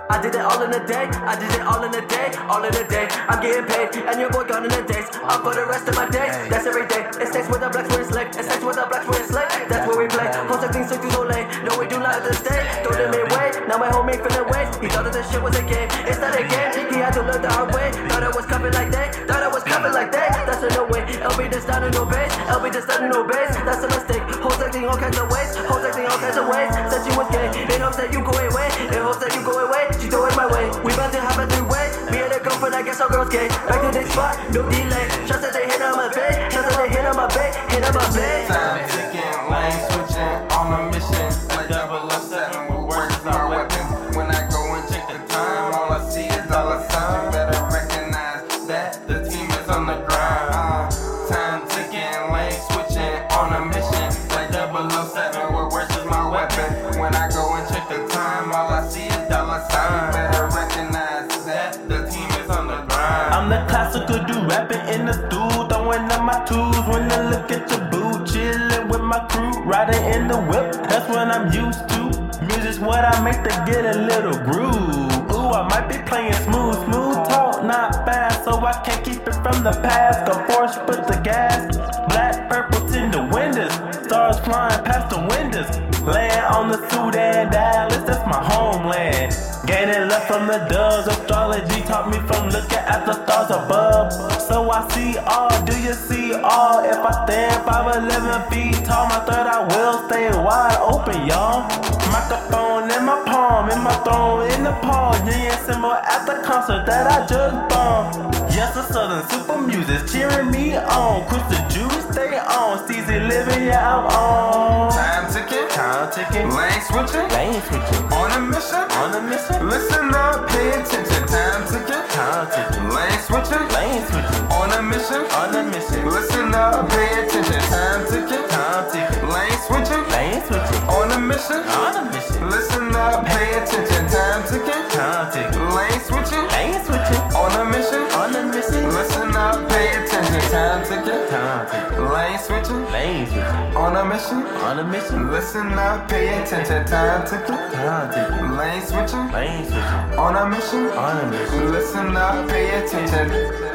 I did it all in a day, I did it all in a day, all in a day. I'm getting paid, and your boy gone in a days. Up for the rest of my days, that's every day. It stays with the blacks where it's slick, it stays with the blacks where it's slick. That's where we play, hoes acting sick to so late. No, we do not understand, throw them in way. Now my homie feeling waste, he thought that this shit was a game. It's not a game, he had to learn the hard way. Thought I was coming like that, thought I was coming like that. That's a no way, LB just down in no base, LB just down in no base. That's a mistake, hoes acting all kinds of ways, hoes acting all kinds of ways. Said she was gay, in hopes that you go away, in hopes that you go away. She threw it my way, we bout to have a three-way. Me and her girlfriend, I guess our girls gay. Back to this spot, no delay. Shots that they hit on my bed, shots that they hit on my bed, hit on my bed. Time ticking, lane switching, on a mission. Like 007, with words is our weapon. When I go and check the time, all I see is dollar signs. Better recognize that the team is on the grind. Time ticking, lane switching, on a mission. Like 007, with words is my weapon. When I go and check the time, all I see is dollar signs. Better recognize that the team is on the grind. I'm the classical dude rapping in the stool, throwing up my tools when I look at your boo. Chillin' with my crew, riding in the whip, that's what I'm used to. Music's what I make to get a little groove. Ooh, I might be playing smooth talk, not fast, so I can't keep it from the past. The force put the gas, black, purple tint the windows, stars flying past the windows. Land on the Sudan, Dallas, that's my homeland. Gaining love from the doves, astrology taught me from looking at the stars above. So I see all, do you see all? If I stand 5'11" feet tall, my third I will stay wide open, y'all. Microphone in my palm, in my throne in the paw. Union symbol at the concert that I just bombed. Yes, the Southern super music cheering me on. Chris the Jews stay on, Steezy living, yeah, I'm on. Time ticking, lane switching, on a mission, listen up, pay attention. Time ticking, lane switching, on a mission, listen up, pay attention. Time ticking, lane switching, on a mission, listen up, pay attention. Time ticking, lane switching, on a mission, listen up, pay attention. Time ticking, lane switching, on a mission, listen up, pay attention. Time ticking, lane switching, on a mission, listen up, pay attention.